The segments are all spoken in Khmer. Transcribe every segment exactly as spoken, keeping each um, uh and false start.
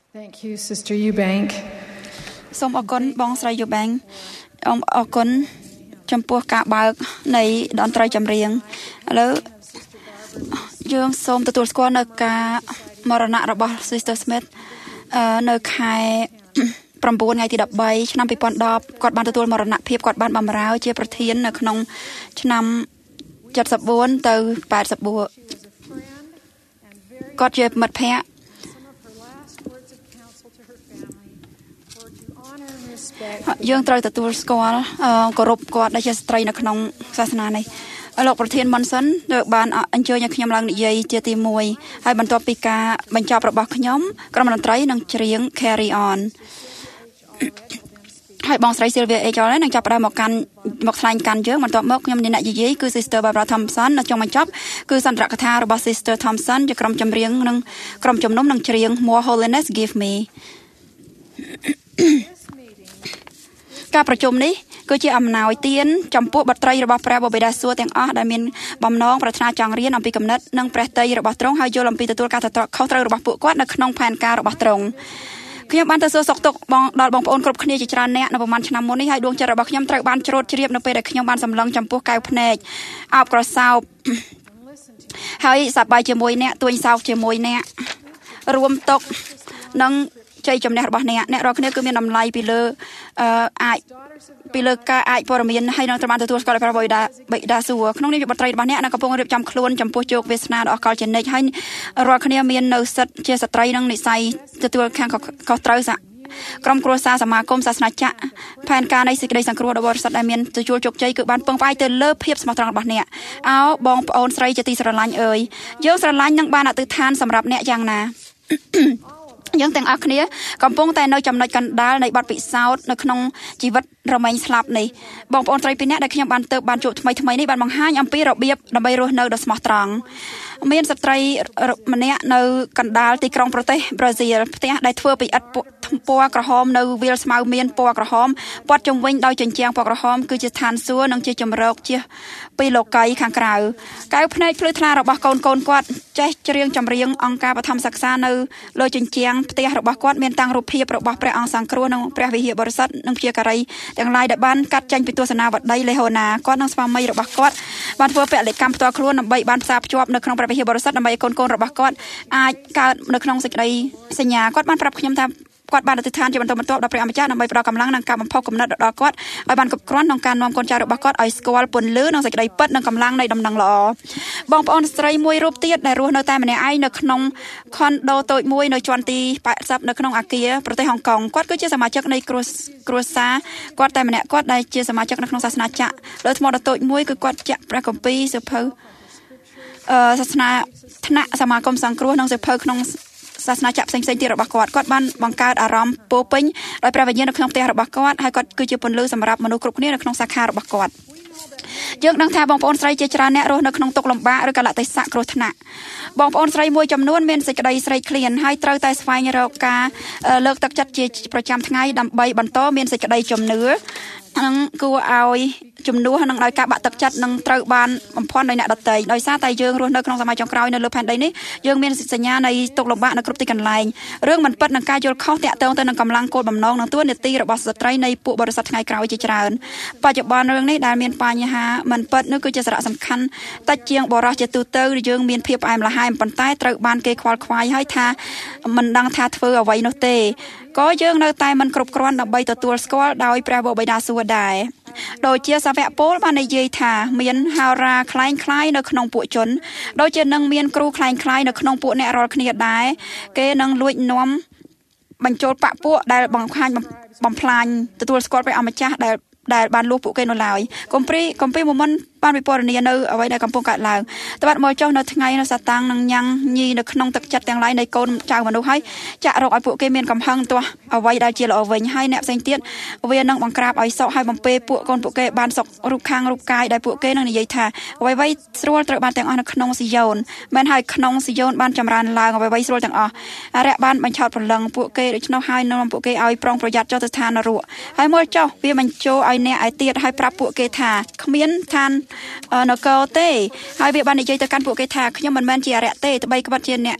Thank you Sister Eubank សូមអរគុណបងស្រី Eubank អរគុណចំពោះការបើកនៃតន្ត្រីចម្រៀងឥឡូវយើងសូមទទួលស្គាល់នៅការមរណៈរបស់ Sister Smith នៅខែ9ថ្ងៃទី13ឆ្នាំ2010គាត់បានទទួលមរណភាពគាត់បានបម្រើជាប្រធាននៅក្នុងឆ្នាំ74ទៅ84គាត់ជាមិត្តភ័ក្តិយើងត្រូវទទួលស្គាល់គោរពគាត់ដែលជាស្ត្រីនៅក្នុងសាសនានេះលោកប្រធាន Monson បានអញ្ជើញឲ្យខ្ញុំឡើងនិយាយជាទី1ហើយបន្ទាប់ពីការបញ្ចប់របស់ខ្ញុំក្រុមតន្ត្រីនឹងច្រៀង Carry On ហើយបងស្រី Sylvia Ejol នឹងចាប់ផ្ដើមមកកាន់មកថ្លែងកាន់យើងបន្ទាប់មកខ្ញុំអ្នកនិយាយគឺ Sister Barbara Thompson នៅចុងបញ្ចប់គឺសន្ទរកថារបស់ Sister Thompson ជាក្រុមចម្រៀងនិងក្រុមជំនុំនឹងច្រៀង More Holiness Give Me ការប្រជុំនេះគឺជាអំណោយទានចំពោះបុត្រីរបស់ព្រះបបិតាសួគ៌ទាំងអស់ដែលមានបំណងប្រាថ្នាចង់រៀនអំពីគំនិតនិងព្រះទ័យរបស់ទ្រង់ហើយយល់អំពីទទួលការទទួលខុសត្រូវរបស់ពួកគាត់នៅក្នុងផែនការរបស់ទ្រង់ខ្ញុំបានទៅសួរសុខទុក្ខបងដល់បងប្អូនគ្រប់គ្នាជាច្រើនអ្នកនៅប្រហែលឆ្នាំមុននេះហើយដួងចិត្តរបស់ខ្ញុំត្រូវបានច្រូតជ្រាបនៅពេលដែលខ្ញុំបានសម្លឹងចំពោះកែវភ្នែកអោបក្រសោបហើយសប្បាយជាមួយអ្នកទួញសោកជាមួយអ្នករួមទុកនិងជ័យជំនះរបស់អ្នកអ្នករាល់គ្នាគឺមានតម្លៃពីលើអឺអាចពីលើការអាចព័ត៌មានហើយនឹងត្រូវបានទទួលស្គាល់ដោយព្រះបិតាបិតាសួគ៌ក្នុងនាមជាបុត្រីរបស់អ្នកនៅកំពុងរៀបចំខ្លួនចំពោះជោគវាសនាដ៏អកលជានិច្ចហើយរាល់គ្នាមាននៅសិទ្ធិជាស្ត្រីនិងនិស្ស័យទទួលខាងខុសត្រូវក្រុមគ្រួសារសមាគមសាសនាចក្រផែនការនៃសេចក្តីសង្គ្រោះដ៏បរិសុទ្ធដែលមានទទួលជោគជ័យគឺបានពឹងផ្អែកទៅលើភាពស្មោះត្រង់របស់អ្នកអោបងប្អូនស្រីជាទីស្រឡាញ់អើយយើងស្រឡាញ់នឹងបានអធិដ្ឋានសម្រាប់អ្នកយ៉ាងណាយើងទាំងអស់គ្នាកំពុងតែនៅចំណុចកណ្ដាលនៃបទពិសោធន៍នៅក្នុងជីវិតរមែងស្លាប់នេះបងប្អូនស្រីពីរនាក់ដែលខ្ញុំបានទៅបានជួបថ្មីថ្មីនេះបានបង្ហាញអំពីរបៀបដើម្បីរស់នៅដ៏ស្មោះត្រង់មានស្ត្រីម្នាក់នៅកណ្ដាលទីក្រុងប្រទេសប្រេស៊ីលផ្ទះដែលធ្វើពីឥដ្ឋពណ៌ក្រហមនៅវាលស្មៅមានពណ៌ក្រហមព័ទ្ធជុំវិញដោយជញ្ជាំងពណ៌ក្រហមគឺជាឋានសួគ៌និងជាជំរកជាពីលោកីខាងក្រៅកែវភ្នែកភ្លឺថ្លារបស់កូនកូនគាត់ចេះច្រៀងចម្រៀងអង្គការបឋមសិក្សានៅលើជញ្ជាំងផ្ទះរបស់គាត់មានតាំងរូបភាពរបស់ព្រះអង្គសង្គ្រោះនិងព្រះវិហារបរិសុទ្ធនិងព្យាការីទាំងឡាយដែលបានកាត់ចេញពីទស្សនាវដ្តីលេហូណាគាត់និងស្វាមីរបស់គាត់បានធ្វើពលកម្មផ្ទាល់ខ្លួនដើម្បីបានផ្សារភ្ជាប់នៅក្នុងព្រះវិហារបរិសុទ្ធដើម្បីឲ្យកូនកូនរបស់គាត់អាចកើតនៅក្នុងសេចក្តីសញ្ញាគាត់បានប្រាប់ខ្ញុំថាគាត់បានអធិដ្ឋានជាបន្តបន្ទាប់ដល់ព្រះអម្ចាស់ដើម្បីផ្ដល់កម្លាំងនិងការបំផុសគំនិតដល់គាត់ឲ្យបានគ្រប់គ្រាន់ក្នុងការនាំកូនចៅរបស់គាត់ឲ្យស្គាល់ពន្លឺនិងសេចក្តីពិតនិងកម្លាំងនៃដំណឹងល្អបងប្អូនស្រីមួយរូបទៀតដែលរស់នៅតែម្នាក់ឯងនៅក្នុងខុនដូតូចមួយនៅជាន់ទី80នៅក្នុងអាគារប្រទេសហុងកុងគាត់គឺជាសមាជិកនៃគ្រួគ្រួសារគាត់តែម្នាក់គាត់ដែលជាសមាជិកនៅក្នុងសាសនាចក្រលើថ្មដ៏តូចមួយគឺគាត់ចាក់ព្រះគម្ពីរសៀវភៅអឺសាសនាថ្នាក់សមាគមសង្គ្រោះនិងសៀវភៅក្នុងសាសនាចក្រផ្សេងៗទៀតរបស់គាត់គាត់បានបង្កើតអារម្មណ៍ពោពេញដោយព្រះវិញ្ញាណនៅក្នុងផ្ទះរបស់គាត់ហើយគាត់គឺជាពន្លឺសម្រាប់មនុស្សគ្រប់គ្នានៅក្នុងសាខារបស់គាត់យើងដឹងថាបងប្អូនស្រីជាច្រើនអ្នករស់នៅក្នុងទុក្ខលំបាកឬកលៈទេសៈគ្រោះថ្នាក់បងប្អូនស្រីមួយចំនួនមានសេចក្តីស្រេកឃ្លានហើយត្រូវតែស្វែងរកការលើកទឹកចិត្តជាប្រចាំថ្ងៃដើម្បីបន្តមានសេចក្តីជំនឿនឹងគួរឲ្យជំនួសនឹងដោយការបាក់ទឹកចិត្តនឹងត្រូវបានបំភាន់ដោយអ្នកដទៃដោយសារតែយើងរស់នៅក្នុងសម័យចុងក្រោយនៅលើផែនដីនេះយើងមានសញ្ញានៃទុក្ខលំបាកនៅគ្រប់ទីកន្លែងរឿងមិនពិតនឹងការយល់ខុសតាក់ទងទៅនឹងកម្លាំងគោលបំណងនិងទួនាទីរបស់ស្ត្រីនៃពួកបរិស័ទថ្ងៃក្រោយជាច្រើនបច្ចុប្បន្នរឿងនេះដែលមានបញ្ហាមិនពិតនោះគឺជាសារៈសំខាន់តិចជាងបរិសជាទូទៅយើងមានភាពផ្អែមល្ហែមប៉ុន្តែត្រូវបានគេខ្វល់ខ្វាយហើយថាមិនដឹងថាធ្វើអ្វីនោះទេក៏យើងនៅតែមិនគ្រប់គ្រាន់ដើម្បីទទួលស្គាល់ដោយព្រះបិតាសួគ៌ដែរដោយជាសាវកពលបាននិយាយថាមានហោរាคล้ายคล้ายនៅក្នុងពួកជនដូចជានឹងមានគ្រូคล้ายคล้ายនៅក្នុងពួកអ្នករាល់គ្នាដែរគេនឹងលួចនាំបញ្ចូលបពពួកដែលបង្ខាញបំផ្លាញទទួលស្គាល់ព្រះអម្ចាស់ដែលដែលបានលួចពួកគេនៅឡើយកំព្រីកំពីមុនបានវិពរនានៅអ្វីដែលកំពុងកើតឡើងត្បិតមកចុះនៅថ្ងៃនៅសាតាំងនឹងញ៉ាំងញីនៅក្នុងទឹកចិត្តទាំងឡាយនៃកូនចៅមនុស្សហើយចាក់រកឲ្យពួកគេមានកំហឹងទាស់អ្វីដែលជាល្អវិញហើយអ្នកផ្សេងទៀតវានឹងបង្ក្រាបឲ្យសក់ឲ្យបំពេពួកកូនពួកគេបានសុខរូបខាងរូបកាយដែលពួកគេនឹងនិយាយថាអ្វីៗស្រួលត្រូវបានទាំងអស់នៅក្នុងស៊ីយ៉ូនមិនហើយក្នុងស៊ីយ៉ូនបានចម្រើនឡើងអ្វីៗស្រួលទាំងអស់អរិយបានបញ្ឆោតប្រឡឹងពួកគេដូច្នោះហើយនាំពួកគេឲ្យប្រុងប្រយ័ត្នចុះទៅឋាននរកហើយមើលចុះវាបញ្ចូលឲ្យអ្នកឲ្យទៀតឲ្យប្រាប់ពួកគេថាគ្មានឋាននគរទេហើយវាបាននិយាយទៅកាន់ពួកគេថាខ្ញុំមិនមែនជាអរិយទេត្បីក្បត់ជាអ្នក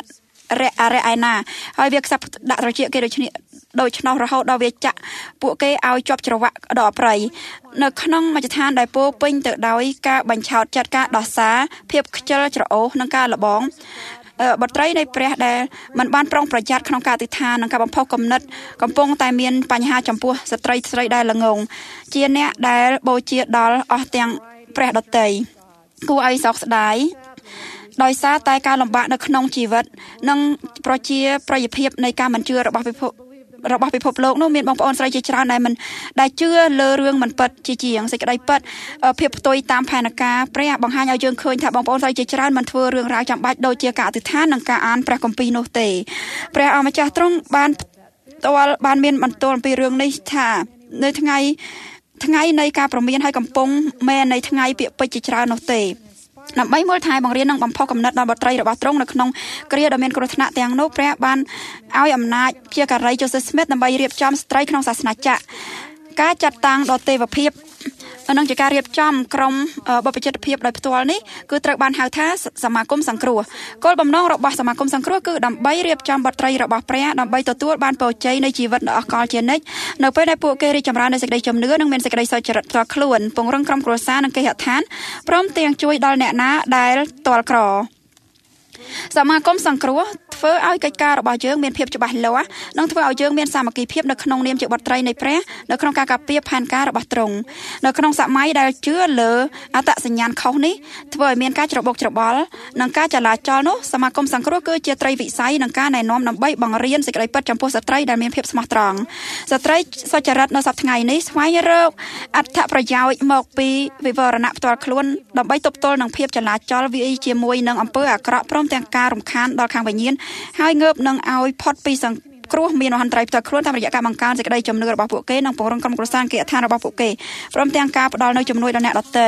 រៈអរៈឯណាហើយវាខ្សឹបដាក់ត្រចៀកគេដូចនេះដោយឆ្នោតរហូតដល់វាចាក់ពួកគេឲ្យជាប់ច្រវាក់ដល់ប្រៃនៅក្នុងមជ្ឈដ្ឋានដែលពោពេញទៅដោយការបញ្ឆោតចាត់ការដោះសារភាពខ្ជិលច្រអូសនិងការលបងបត្រីនៃព្រះដែលមិនបានប្រុងប្រយ័ត្នក្នុងការអធិដ្ឋាននិងការបំផុសគំនិតកំពុងតែមានបញ្ហាចំពោះស្ត្រីស្រីដែលល្ងងជាអ្នកដែលបូជាដល់អស់ទាំងព្រះដតីគួរឲ្យសោកស្ដាយដោយសារតែការលំបាកនៅក្នុងជីវិតនិងប្រជាប្រិយភាពនៃការមិនជឿរបស់ពិភពរបស់ពិភពលោកនោះមានបងប្អូនស្រីជាច្រើនដែលមិនដែលជឿលើរឿងមិនពិតជាជាងសេចក្តីពិតភាពផ្ទុយតាមផែនការព្រះបង្ហាញឲ្យយើងឃើញថាបងប្អូនស្រីជាច្រើនមិនធ្វើរឿងរ៉ាវចាំបាច់ដូចជាការអធិដ្ឋាននិងការអានព្រះគម្ពីរនោះទេព្រះអម្ចាស់ទ្រង់បានផ្ទាល់បានមានបន្ទូលអំពីរឿងនេះថានៅថ្ងៃថ្ងៃនៃការប្រមានឲ្យកំពុងមែននៃថ្ងៃពាក្យពេចន៍ជាច្រើននោះទេដើម្បីមើលថែបង្រៀននិងបំផុសគំនិតដល់បុត្រីរបស់ទ្រង់នៅក្នុងគ្រាដ៏មានគ្រោះថ្នាក់ទាំងនោះព្រះបានឲ្យអំណាចជាការី Joseph Smith ដើម្បីរៀបចំស្ត្រីក្នុងសាសនាចាក់ការចាត់តាំងដល់ទេវភាពនិងជាការរៀបចំក្រុមបព្វជិតភាពដោយផ្ទាល់នេះគឺត្រូវបានហៅថាសមាគមសង្គ្រោះគោលបំណងរបស់សមាគមសង្គ្រោះគឺដើម្បីរៀបចំបុត្រីរបស់ព្រះដើម្បីទទួលបានពរជ័យនៃជីវិតដ៏អស្ចារ្យជានិច្ចនៅពេលដែលពួកគេរីកចម្រើននូវសេចក្តីជំនឿនិងមានសេចក្តីសុចរិតផ្ទាល់ខ្លួនពង្រឹងក្រុមគ្រួសារនិងគេហដ្ឋានព្រមទាំងជួយដល់អ្នកណាដែលទាល់ក្រសមាគមសង្គ្រោះធ្វើឲ្យកិច្ចការរបស់យើងមានភាពច្បាស់លាស់និងធ្វើឲ្យយើងមានសាមគ្គីភាពនៅក្នុងនាមជាបុត្រីនៃព្រះនៅក្នុងការការពារផែនការរបស់ទ្រង់នៅក្នុងសម័យដែលជឿលើអត្តសញ្ញាណខុសនេះធ្វើឲ្យមានការច្របូកច្របល់និងការចលាចលនោះសមាគមសង្គ្រោះគឺជាត្រីវិស័យនិងការណែនាំដើម្បីបង្រៀនសេចក្តីពិតចំពោះស្ត្រីដែលមានភាពស្មោះត្រង់ស្ត្រីសុចរិតនៅសប្តាហ៍ថ្ងៃនេះស្វែងរកអត្ថប្រយោជន៍មកពីវិវរណៈផ្ទាល់ខ្លួនដើម្បីទប់ទល់នឹងភាពចលាចលវាជាមួយនឹងអំពើអាក្រក់ព្រមទាំងការរំខានដល់ខាងវិញ្ញាណហើយងើបនឹងឲ្យផុតពីសង្គ្រោះមានមហន្តរាយផ្ទាល់ខ្លួនតាមរយៈការបង្កើនសេចក្តីជំនឿរបស់ពួកគេនិងពង្រឹងក្រុមគ្រួសារកិច្ចការរបស់ពួកគេព្រមទាំងការផ្ដល់នូវជំនួយដល់អ្នកដទៃ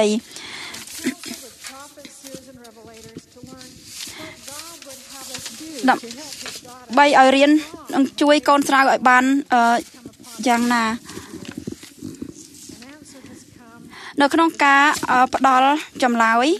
ដើម្បីឲ្យរៀននឹងជួយកូនស្រាវឲ្យបានយ៉ាងណានៅក្នុងការផ្ដល់ចម្លើយ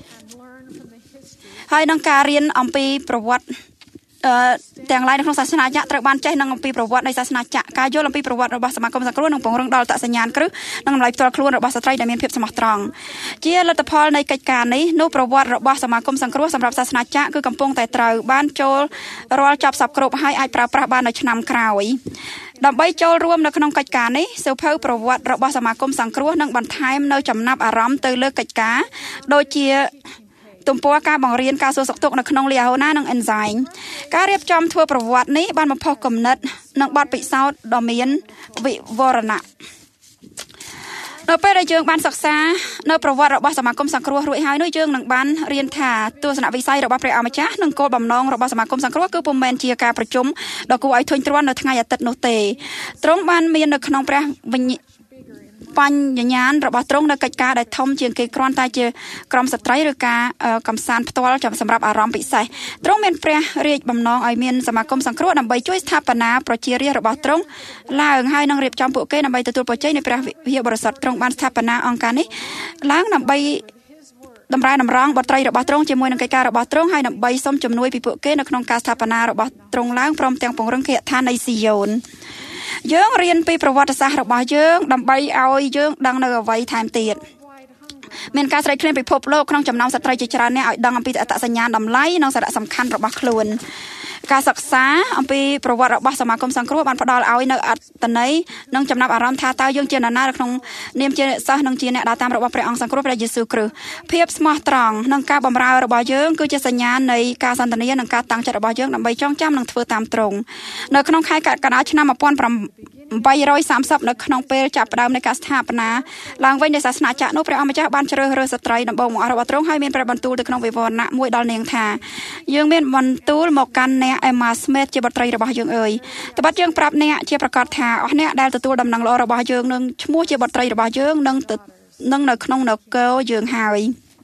ហើយនឹងការរៀនអំពីប្រវត្តិអឺទាំងឡាយនៅក្នុងសាសនាចាក់ត្រូវបានចេះនឹងអំពីប្រវត្តិនៃសាសនាចាក់ការយល់អំពីប្រវត្តិរបស់សមាគមសង្គ្រោះនិងពង្រឹងដល់អត្តសញ្ញាណគ្រឹះនិងតម្លៃផ្ទាល់ខ្លួនរបស់ស្ត្រីដែលមានភាពស្មោះត្រង់ជាលទ្ធផលនៃកិច្ចការនេះនោះប្រវត្តិរបស់សមាគមសង្គ្រោះសម្រាប់សាសនាចាក់គឺកំពុងតែត្រូវបានចូលរាល់ចប់សពគ្រប់ហើយអាចប្រើប្រាស់បាននៅឆ្នាំក្រោយដើម្បីចូលរួមនៅក្នុងកិច្ចការនេះសៀវភៅប្រវត្តិរបស់សមាគមសង្គ្រោះនឹងបន្ថែមនៅចំណាប់អារម្មណ៍ទៅលើកិច្ចការដូចជាទំព័រការបង្រៀនការសួរសុខទុក្ខនៅក្នុងលីអាហូណានិងអេនហ្សៃមការរៀបចំធ្វើប្រវត្តិនេះបានបំផុសគំនិតនិងបទពិសោធន៍ដ៏មានវិវរណៈនៅពេលដែលយើងបានសិក្សានៅប្រវត្តិរបស់សមាគមសង្គ្រោះរួចហើយនោះយើងនឹងបានរៀនថាទស្សនវិស័យរបស់ព្រះអម្ចាស់និងគោលបំណងរបស់សមាគមសង្គ្រោះគឺពុំមែនជាការប្រជុំដ៏គួរឲ្យធុញទ្រាន់នៅថ្ងៃអាទិត្យនោះទេទ្រង់បានមាននៅក្នុងព្រះវិញ្ញាណបញ្ញញ្ញាណរបស់ទ្រង់នៅកិច្ចការដែលធំជាងគេគ្រាន់តែជាក្រុមស្ត្រីឬការកំសាន្តផ្ទាល់សម្រាប់អារម្មណ៍ពិសេសទ្រង់មានព្រះរាជបំណងឲ្យមានសមាគមសង្គ្រោះដើម្បីជួយស្ថាបនាប្រជារាស្ត្ររបស់ទ្រង់ឡើងហើយនឹងរៀបចំពួកគេដើម្បីទទួលពរជ័យនៃព្រះវិហារបរិសុទ្ធទ្រង់បានស្ថាបនាអង្គការនេះឡើងដើម្បីតម្រែតម្រង់បុត្រីរបស់ទ្រង់ជាមួយនឹងកិច្ចការរបស់ទ្រង់ហើយដើម្បីសុំជំនួយពីពួកគេនៅក្នុងការស្ថាបនារបស់ទ្រង់ឡើងព្រមទាំងពង្រឹងគេហដ្ឋាននៃស៊ីយ៉ូនយើងរៀនពីប្រវត្តិសាស្ត្ររបស់យើងដើម្បីឲ្យយើងដឹងនៅអ្វីថែមទៀតមានការស្រេកឃ្លានពិភពលោកក្នុងចំណោមស្ត្រីជាច្រើនអ្នកឲ្យដឹងអំពីអត្តសញ្ញាណតម្លៃនិងសារៈសំខាន់របស់ខ្លួនការសិក្សាអំពីប្រវត្តិរបស់សមាគមសង្គ្រោះបានផ្ដល់ឲ្យនៅអត្ថន័យនិងចំណាប់អារម្មណ៍ថាតើយើងជានរណានៅក្នុងនាមជាសិស្សនិងជាអ្នកដើរតាមរបស់ព្រះអង្គសង្គ្រោះព្រះយេស៊ូវគ្រីស្ទភាពស្មោះត្រង់និងការបម្រើរបស់យើងគឺជាសញ្ញានៃការសន្ទនានិងការតាំងចិត្តរបស់យើងដើម្បីចងចាំនិងធ្វើតាមទ្រង់នៅក្នុងខែកក្កដាឆ្នាំmột nghìn tám trăm ba mươiនៅក្នុងពេលចាប់ផ្ដើមនៃការស្ថាបនាឡើងវិញនៃសាសនាចាក់នោះព្រះអម្ចាស់បានជ្រើសរើសស្ត្រីដំបូងបង្អស់របស់ទ្រង់ហើយមានព្រះបន្ទូលទៅក្នុងវិវរណៈមួយដល់នាងថាយើងមានបន្ទូលមកកាន់អ្នកអេម៉ាស្មីតជាបុត្រីរបស់យើងអើយត្បិតយើងប្រាប់អ្នកជាប្រកាសថាអស់អ្នកដែលទទួលដំណឹងល្អរបស់យើងនឹងឈ្មោះជាបុត្រីរបស់យើងនឹងនឹងនៅក្នុងនគរយើងហើយ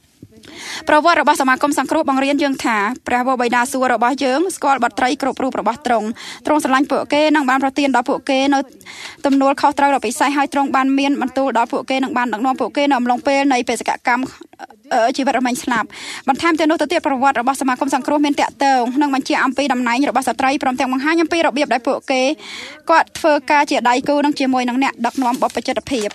ប្រវត្តិរបស់សមាគមសង្គ្រោះបង្រៀនយើងថាព្រះបិតាសួររបស់យើងស្គាល់បទត្រីគ្រប់រូបរបស់ទ្រង់ទ្រង់ស្រឡាញ់ពួកគេនិងបានប្រទានដល់ពួកគេនៅទំនួលខុសត្រូវដ៏ពិសេសហើយទ្រង់បានមានបន្ទូលដល់ពួកគេនិងបានដឹកនាំពួកគេនៅអំឡុងពេលនៃបេសកកម្មជីវិតរមែងស្លាប់បន្ថែមទៅនោះទៅទៀតប្រវត្តិរបស់សមាគមសង្គ្រោះមានតាក់ទងនិងបញ្ជាក់អំពីតំណែងរបស់ស្ត្រីព្រមទាំងបង្ហាញអំពីរបៀបដែលពួកគេគាត់ធ្វើការជាដៃគូនិងជាមួយនឹងអ្នកដឹកនាំបព្វជិតភាព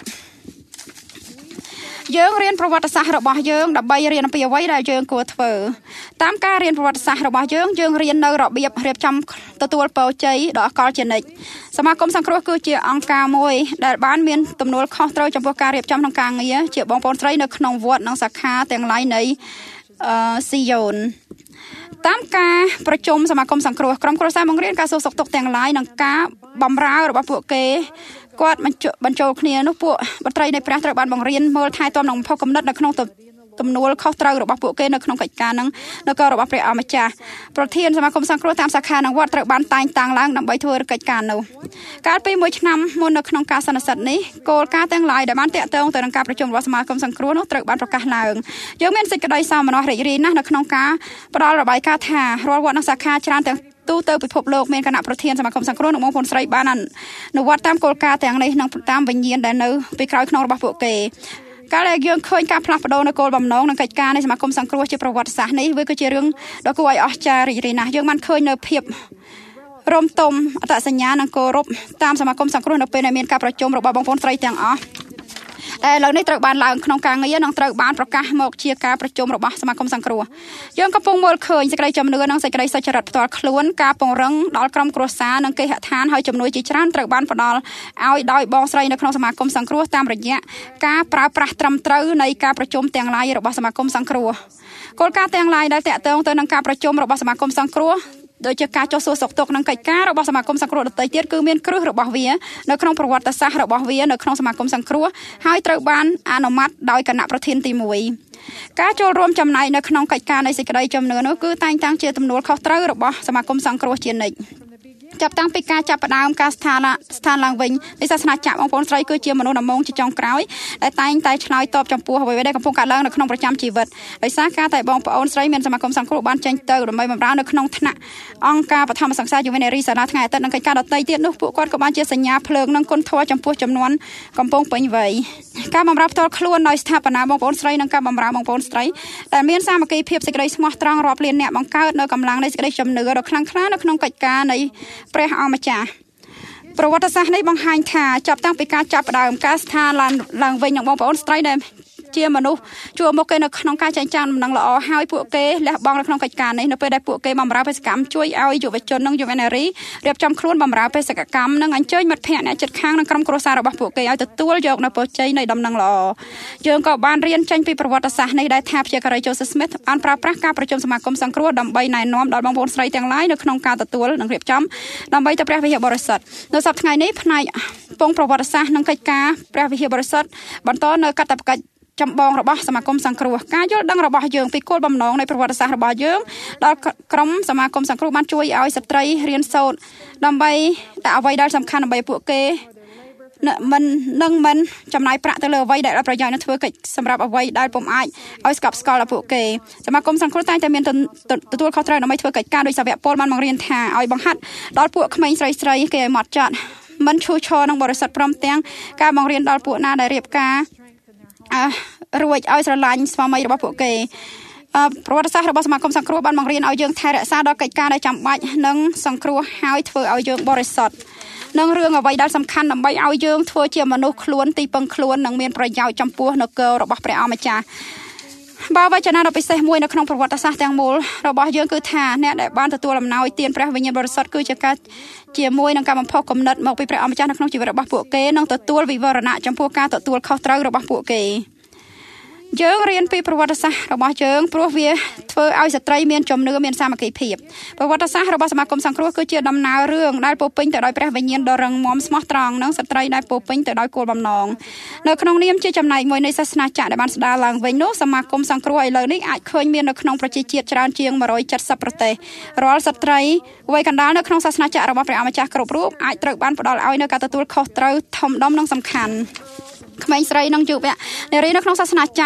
យើងរៀនប្រវត្តិសាស្ត្ររបស់យើងដើម្បីរៀនអំពីអ្វីដែលយើងគួរធ្វើតាមការរៀនប្រវត្តិសាស្ត្ររបស់យើងយើងរៀននៅរបៀបរៀបចំទទួលពរជ័យដ៏អកលជានិច្ចសមាគមសង្គ្រោះគឺជាអង្គការមួយដែលបានមានទំនួលខុសត្រូវចំពោះការរៀបចំក្នុងការងារជាបងប្អូនស្រីនៅក្នុងវត្តនិងសាខាទាំងឡាយនៃស៊ីយ៉ូនតាមការប្រជុំសមាគមសង្គ្រោះក្រុមគ្រួសារបង្រៀនការសួរសុខទុក្ខទាំងឡាយនិងការបម្រើរបស់ពួកគេគាត់បញ្ចូលគ្នានោះពួកបត្រីនៃព្រះត្រូវបានបង្រៀនមើលថែទាំនិងបំផុសគំនិតនៅក្នុងទំនួលខុសត្រូវរបស់ពួកគេនៅក្នុងកិច្ចការនឹងនគររបស់ព្រះអម្ចាស់ប្រធានសមាគមសង្គ្រោះតាមសាខានិងវត្តត្រូវបានតែងតាំងឡើងដើម្បីធ្វើកិច្ចការនោះកាលពីមួយឆ្នាំមុននៅក្នុងការសន្និសីទនេះគោលការណ៍ទាំងឡាយដែលបានតាក់ទងទៅនឹងការប្រជុំរបស់សមាគមសង្គ្រោះនោះត្រូវបានប្រកាសឡើងយើងមានសេចក្តីសោមនស្សរីករាយណាស់នៅក្នុងការផ្ដល់របាយការណ៍ថារាល់វត្តនិងសាខាច្រើនទាំងទូទៅពិភពលោកមានគណៈប្រធានសមាគមសង្គ្រោះនិងបងប្អូនស្រីបានអនុវត្តតាមគោលការណ៍ទាំងនេះនិងតាមវិញ្ញាណដែលនៅពីក្រោយខ្នងរបស់ពួកគេកាលដែលយើងឃើញការផ្លាស់ប្ដូរនៅគោលបំណងនិងកិច្ចការនៃសមាគមសង្គ្រោះជាប្រវត្តិសាស្ត្រនេះវាគឺជារឿងដ៏គួរឲ្យអស្ចារ្យរីករាយណាស់យើងបានឃើញនៅភាពរំទុំអត្តសញ្ញាណនិងគោរពតាមសមាគមសង្គ្រោះនៅពេលដែលមានការប្រជុំរបស់បងប្អូនស្រីទាំងអស់តែឥឡូវនេះត្រូវបានឡើងក្នុងការងារនិងត្រូវបានប្រកាសមកជាការប្រជុំរបស់សមាគមសង្គ្រោះយើងកំពុងមើលឃើញសេចក្តីជំនឿនិងសេចក្តីសុចរិតផ្ទាល់ខ្លួនការពង្រឹងដល់ក្រុមគ្រួសារនិងគេហដ្ឋានហើយជំនួយជាច្រើនត្រូវបានផ្ដល់ឲ្យដោយបងស្រីនៅក្នុងសមាគមសង្គ្រោះតាមរយៈការប្រើប្រាស់ត្រឹមត្រូវនៃការប្រជុំទាំងឡាយរបស់សមាគមសង្គ្រោះគោលការណ៍ទាំងឡាយដែលតាក់ទងទៅនឹងការប្រជុំរបស់សមាគមសង្គ្រោះដោយជាការចុះសួរសុខទុក្ខនិងកិច្ចការរបស់សមាគមសង្គ្រោះដទៃទៀតគឺមានគ្រឹះរបស់វានៅក្នុងប្រវត្តិសាស្ត្ររបស់វានៅក្នុងសមាគមសង្គ្រោះហើយត្រូវបានអនុម័តដោយគណៈប្រធានទីមួយការចូលរួមចំណែកនៅក្នុងកិច្ចការនៃសេចក្តីជំនឿនោះគឺតែងតាំងជាទំនួលខុសត្រូវរបស់សមាគមសង្គ្រោះជានិច្ចចាប់តាំងពីការចាប់ផ្ដើមការស្ថានស្ថានឡើងវិញនៃសាសនាចាក់បងប្អូនស្រីគឺជាមនុស្សដំមងជាចុងក្រោយដែលតែងតែឆ្លើយតបចំពោះអ្វីដែលកំពុងកើតឡើងនៅក្នុងប្រចាំជីវិតដោយសារការតែបងប្អូនស្រីមានសមាគមសង្គ្រោះបានចេញទៅដើម្បីបម្រើនៅក្នុងថ្នាក់អង្គការបឋមសិក្សាយុវនារីសាលាថ្ងៃអាទិត្យនិងកិច្ចការដទៃទៀតនោះពួកគាត់ក៏បានជាសញ្ញាភ្លើងនិងគុណធម៌ចំពោះចំនួនកំពុងពេញវ័យការបម្រើផ្ទាល់ខ្លួនដោយស្ថាបនាបងប្អូនស្រីនិងការបម្រើបងប្អូនស្រីដែលមានសាមគ្គីភាពសេចក្តីស្មោះត្រង់រាប់លានអ្នកបង្កើតនៅកម្លាំងនៃសេចក្តីជំនឿដ៏ខ្លាំងក្លានៅក្នុងកិច្ចការនៃព្រះអម្ចាស់ប្រវត្តិសាស្ត្រនេះបង្ហាញថាចាប់តាំងពីការចាប់ផ្ដើមការស្ថានឡើងឡើងវិញngបងប្អូនស្រីដែលជាមនុស្សជួបមុខគេនៅក្នុងការចែងចាយដំណឹងល្អហើយពួកគេលះបង់នៅក្នុងកិច្ចការនេះនៅពេលដែលពួកគេបម្រើបេសកកម្មជួយឲ្យយុវជននិងយុវនារីរៀបចំខ្លួនបម្រើបេសកកម្មនិងអញ្ជើញមិត្តភ័ក្តិអ្នកជិតខាងនិងក្រុមគ្រួសាររបស់ពួកគេឲ្យទទួលយកនៅពរជ័យនៃដំណឹងល្អយើងក៏បានរៀនចេញពីប្រវត្តិសាស្ត្រនេះដែលថាព្យាការី Joseph Smith បានប្រើប្រាស់ការប្រជុំសមាគមសង្គ្រោះដើម្បីណែនាំដល់បងប្អូនស្រីទាំងឡាយនៅក្នុងការទទួលនិងរៀបចំដើម្បីទៅព្រះវិហារបរិសុទ្ធនៅសប្តាហ៍ថ្ងៃនេះផ្នែកពងប្រវត្តិសាស្ត្រនិងកិច្ចការព្រះវិហារបរិសុទ្ធបន្តនៅកាតព្វកិច្ចចម្បងរបស់សមាគមសង្គ្រោះការយល់ដឹងរបស់យើងពីគោលបំណងនៃប្រវត្តិសាស្ត្ររបស់យើងដល់ក្រុមសមាគមសង្គ្រោះបានជួយឲ្យស្ត្រីរៀនសូត្រដើម្បីតែអ្វីដែលសំខាន់ដើម្បីពួកគេមិននឹងមិនចំណាយប្រាក់ទៅលើអ្វីដែលប្រយោជន៍នឹងធ្វើកិច្ចសម្រាប់អ្វីដែលពុំអាចឲ្យស្កប់ស្កល់ដល់ពួកគេសមាគមសង្គ្រោះតែងតែមានទទួលខុសត្រូវដើម្បីធ្វើកិច្ចការដោយសាវកពលបានបង្រៀនថាឲ្យបង្ហាត់ដល់ពួកក្មេងស្រីស្រីគេឲ្យហ្មត់ចត់មិនឈូសឆាយនឹងបរិសុទ្ធព្រមទាំងការបង្រៀនដល់ពួកណាដែលរៀបការអឺរួចឲ្យស្រឡាញ់ស្វាមីរបស់ពួកគេប្រវត្តិសាស្ត្ររបស់សមាគមសង្គ្រោះបានបង្រៀនឲ្យយើងថែរក្សាដល់កិច្ចការដែលចាំបាច់និងសង្គ្រោះហើយធ្វើឲ្យយើងបរិសុទ្ធនិងរឿងអ្វីដែលសំខាន់ដើម្បីឲ្យយើងធ្វើជាមនុស្សខ្លួនទីពឹងខ្លួននិងមានប្រយោជន៍ចំពោះនគររបស់ព្រះអម្ចាស់បើវចនាដ៏ពិសេសមួយនៅក្នុងប្រវត្តិសាស្ត្រទាំងមូលរបស់យើងគឺថាអ្នកដែលបានទទួលអំណោយទានព្រះវិញ្ញាណបរិសុទ្ធគឺជាការជាមួយនឹងការបំផុសគំនិតមកពីព្រះអម្ចាស់នៅក្នុងជីវិតរបស់ពួកគេនិងទទួលវិវរណៈចំពោះការទទួលខុសត្រូវរបស់ពួកគេយើងរៀនពីប្រវត្តិសាស្ត្ររបស់យើងព្រោះវាធ្វើឲ្យស្ត្រីមានជំនឿមានសាមគ្គីភាពប្រវត្តិសាស្ត្ររបស់សមាគមសង្គ្រោះគឺជាដំណើររឿងដែលពោរពេញទៅដោយព្រះវិញ្ញាណដ៏រឹងមាំស្មោះត្រង់និងស្ត្រីដែលពោរពេញទៅដោយគោលបំណងនៅក្នុងនាមជាចំណែកមួយនៃសាសនាចាក់ដែលបានស្ដារឡើងវិញនោះសមាគមសង្គ្រោះឥឡូវនេះអាចឃើញមាននៅក្នុងប្រជាជាតិច្រើនជាងone hundred seventyប្រទេសរាល់ស្ត្រីវ័យកណ្ដាលនៅក្នុងសាសនាចាក់របស់ព្រះអម្ចាស់គ្រប់រូបអាចត្រូវបានផ្ដល់ឲ្យនៅការទទួលខុសត្រូវធំដុំនិងសំខាន់ក្មេងស្រីនិងយុវនារីនៅក្នុងសាសនាចាក់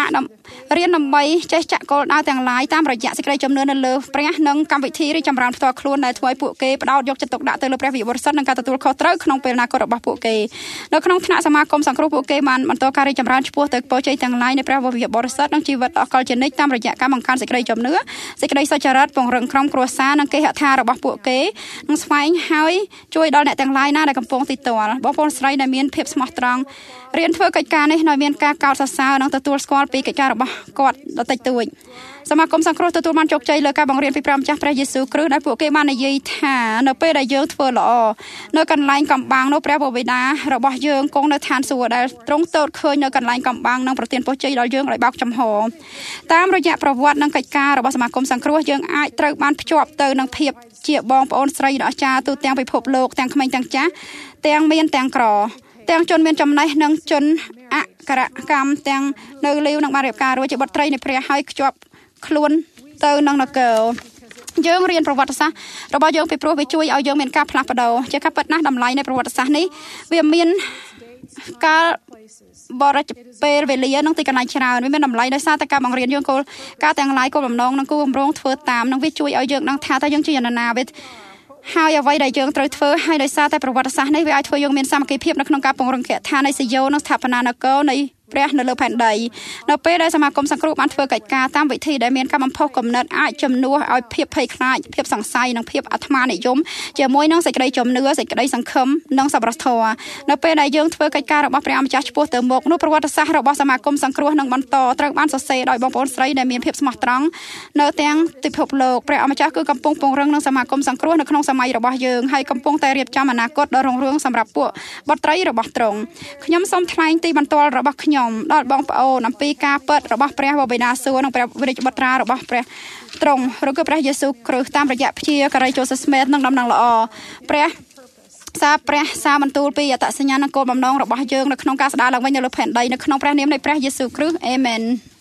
រៀនដើម្បីចេះចាក់គោលដៅទាំងឡាយតាមរយៈសេចក្តីជំនឿនៅលើព្រះនិងកម្មវិធីឬចម្រើនផ្ទាល់ខ្លួនដែលធ្វើឲ្យពួកគេផ្ដោតយកចិត្តទុកដាក់ទៅលើព្រះវិបរិសុទ្ធនិងការទទួលខុសត្រូវក្នុងពេលអនាគតរបស់ពួកគេនៅក្នុងថ្នាក់សមាគមសង្គ្រោះពួកគេបានបន្តការរីកចម្រើនឆ្ពោះទៅពរជ័យទាំងឡាយនៃព្រះវិបរិសុទ្ធនិងជីវិតអកលជានិច្ចតាមរយៈការបង្កើនសេចក្តីជំនឿសេចក្តីសុចរិតពង្រឹងក្រុមគ្រួសារនិងគេហដ្ឋានរបស់ពួកគេនិងស្វែងហើយជួយដល់អ្នកទាំងឡាយណាដែលកំពុងទីទាល់បងប្អូនស្រីដែលមានភាពស្មោះត្រង់រៀនធ្វើកិច្ចការនេះដោយមានការកោតសរសើរនិងទទួលស្គាល់ពីកិច្ចការរបស់គាត់ដ៏តិចតួចសមាគមសង្គ្រោះទទួលបានជោគជ័យលើការបង្រៀនពីព្រះម្ចាស់ព្រះយេស៊ូវគ្រីស្ទដែលពួកគេបាននិយាយថានៅពេលដែលយើងធ្វើល្អនៅកន្លែងកំបាំងនោះព្រះបិតារបស់យើងគង់នៅឋានសួគ៌ដែលទ្រង់ទតឃើញនៅកន្លែងកំបាំងនិងប្រទានពរជ័យដល់យើងដោយបោកចំហតាមរយៈប្រវត្តិនិងកិច្ចការរបស់សមាគមសង្គ្រោះយើងអាចត្រូវបានភ្ជាប់ទៅនឹងភាពជាបងប្អូនស្រីដ៏អស្ចារ្យទូទាំងពិភពលោកទាំងក្មេងទាំងចាស់ទាំងមានទាំងក្រទាំងជនមានចំណេះនិងជនអក្ខរកម្មទាំងនៅលីវនិងបានរៀបការរួចជាបុត្រីនៃព្រះហើយខ្ជាប់ខ្លួនទៅនឹងនគរយើងរៀនប្រវត្តិសាស្ត្ររបស់យើងពីព្រោះវាជួយឲ្យយើងមានការផ្លាស់ប្ដូរជាការពិតណាស់តម្លៃនៃប្រវត្តិសាស្ត្រនេះវាមានការបរិយាពេលវេលានិងទីកន្លែងច្រើនវាមានតម្លៃដោយសារតែការបង្រៀនយើងគោលការទាំងឡាយគោលបំណងនិងគោលបំណងធ្វើតាមនិងវាជួយឲ្យយើងដឹងថាតើយើងជានរណាវាហើយអ្វីដែលយើងត្រូវធ្វើហើយដោយសារតែប្រវត្តិសាស្ត្រនេះវាអាចធ្វើយើងមានសាមគ្គីភាពនៅក្នុងការពង្រឹងគតិដ្ឋាននៃសយោនិងស្ថាបនានគរនៃព្រះនៅលើផែនដីនៅពេលដែលសមាគមសង្គ្រោះបានធ្វើកិច្ចការតាមវិធីដែលមានការបំផុសគំនិតអាចជំនួសឲ្យភាពភ័យខ្លាចភាពសង្ស័យនិងភាពអាត្មានិយមជាមួយនឹងសេចក្តីជំនឿសេចក្តីសង្ឃឹមនិងសប្បុរសធម៌នៅពេលដែលយើងធ្វើកិច្ចការរបស់ព្រះម្ចាស់ឆ្ពោះទៅមុខនោះប្រវត្តិសាស្ត្ររបស់សមាគមសង្គ្រោះនឹងបន្តត្រូវបានសរសេរដោយបងប្អូនស្រីដែលមានភាពស្មោះត្រង់នៅទាំងពិភពលោកព្រះម្ចាស់គឺកំពុងពង្រឹងនឹងសមាគមសង្គ្រោះនៅក្នុងសម័យរបស់យើងហើយកំពុងតែរៀបចំអនាគតដ៏រុងរឿងសម្រាប់ពួកបុត្រីរបស់ទ្រង់ខ្ញុំសូមថ្លែងទីបន្ទាល់របស់ខ្ញុំដល់បងប្អូនអំពីការពិតរបស់ព្រះបិតាសួគ៌និងព្រះវិរិយបុត្រារបស់ព្រះទ្រង់ឬក៏ព្រះយេស៊ូវគ្រីស្ទតាមរយៈព្យាការីជូសស្មេតនិងដំណឹងល្អព្រះសារព្រះសារបន្ទូលពីអត្តសញ្ញាណនិងគោលបំណងរបស់យើងនៅក្នុងការស្ដារឡើងវិញនៅលើផែនដីនៅក្នុងព្រះនាមនៃព្រះយេស៊ូវគ្រីស្ទអេមែន